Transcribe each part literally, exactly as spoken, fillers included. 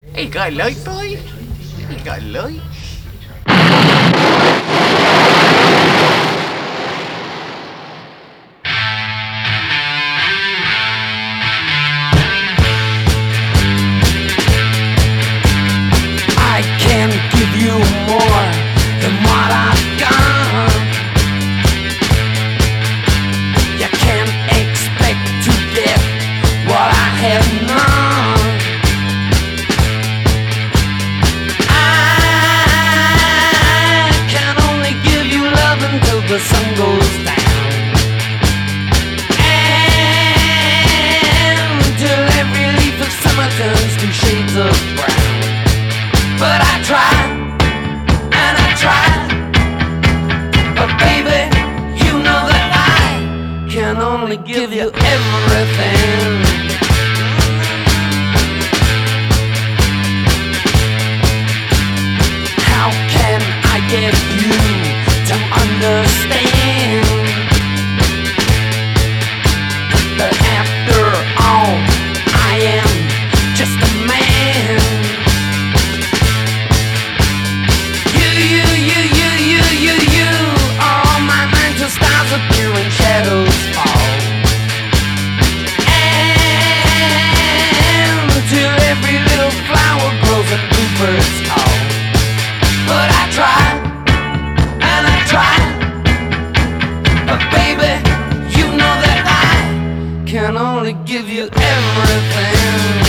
Hey, you got a light, boy? You got a light? I can give you more than what I've got. You can't expect to get what I have not. I can only give you love until the sun goes down, and till every leaf of summer turns to shades of brown. But I try, and I try, but baby, you know that I can only give you everything. How can I get you to understand that after all, I am just a man? Appear when shadows fall, and till every little flower grows and bluebirds call. But I try, and I try, but baby, you know that I can only give you everything.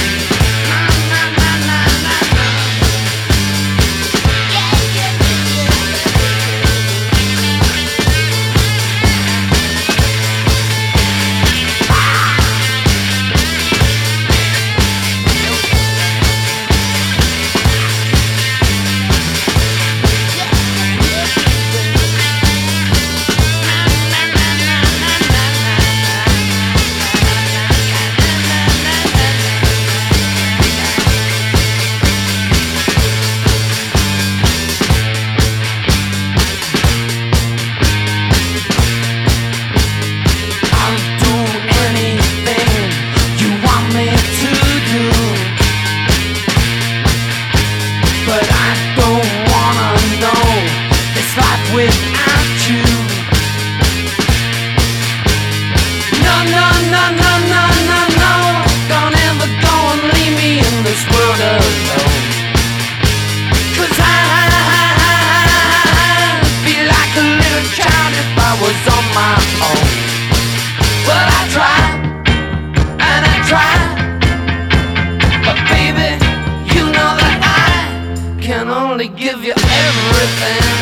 Without you, no, no, no, no, no, no, no. Don't ever go and leave me in this world alone. 'Cause I'd be like a little child if I was on my own. But I try, and I try, but baby, you know that I can only give you everything.